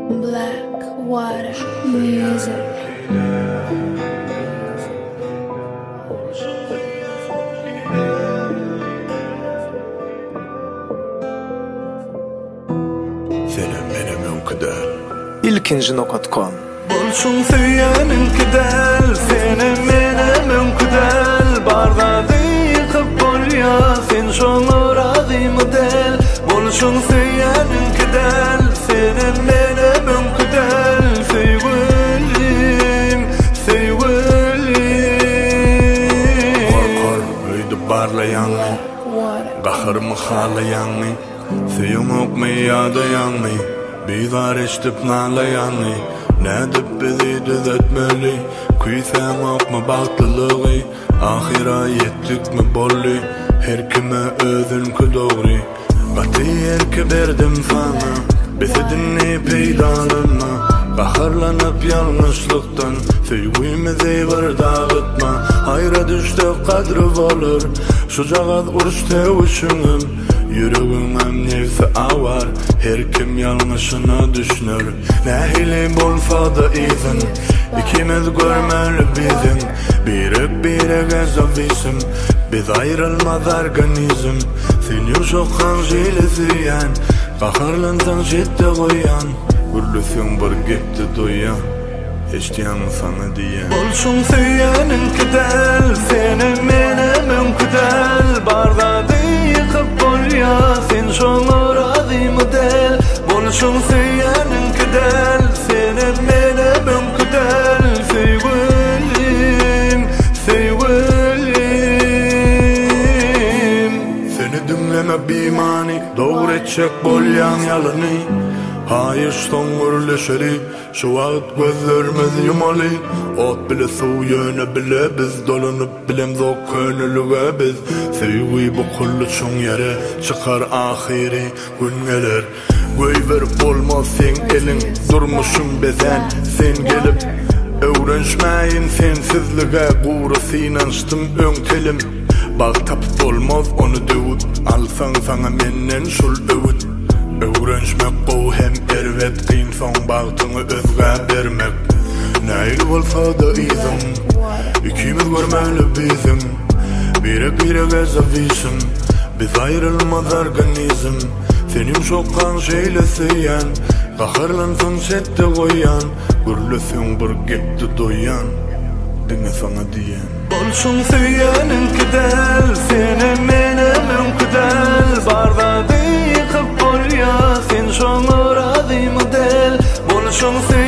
Black Water Music. ilkinci.com Bolşun süyenin kidel, seni menemen kidel. Barda yıkıp bol ya, sen şonu razı model. Bolşun süyenin kidel, seni menemen kidel. Sevgilim, sevgilim. Kor öydü barlayan mı, kahırımı halayan mı, suyum okmaya dayan mı, bizar eştip nalayan mı? Nädip bizi düzeltmeli, küysem okma baktılığı. Ahira yettik mi bolli, her kime özünkü doğru. Batı yerke berdim sana, besedinni peydalanma. Baharlanıp yanlışlıktan, sevgimizi var dağıtma. Hayra düştük kadrı olur, şu cağız uruşte uşunum. Yüreğimem nefsi avar, her kim yanlışını düşünür. Nehili bolsa da izin, ikimiz görmeli bizim. Bire gezavisim, biz ayrılmaz organizm. Sen yuşokan jilesiyen, kaharlansan ciddi koyan. Gürlüsün bir gitti duyan, eştiyan sana diyen. Bolşun süyenin kidel, seni menemen kidel. Barda yıkıp bol ya, sen şonu razı model. Bolşun süyenin kidel, seni menemen kidel. Sevgilim, sevgilim. Seni dinleme bimani, doğru edecek bol yan yalanı. Hayır stongurleşeri, şu vaqt gözlerimiz yumalı. Ot bile su yöne bile biz, dolanıp bilem zok könülüge biz. Sevgi bu kullu çoğun yere, çıkar ahiri gün gelir. Göy verip olmaz sen elin, durmuşum bezen sen gelip. Öğrenşmeyin sensizlige, guğrası inançtım ön telim. Bağ tapıp olmaz onu dövüp, alsan sana menden şul övüt. Öğrenşmek bu hem ervet, kıyın son bağtını özge vermek. Neyli olsa da izin, ikimiz görmeli bizim. Bire gezavisim, biz ayrılmaz organizm. Senin şokkan şeylesiyen, kaharlansın sette koyan. Gürlüsün bir gitti doyan, dinle sana diyen. Bolşun süyenin kidel, seni menemen kidel. Barda yıkıp bol ya, sen şonu razı model. Bolşun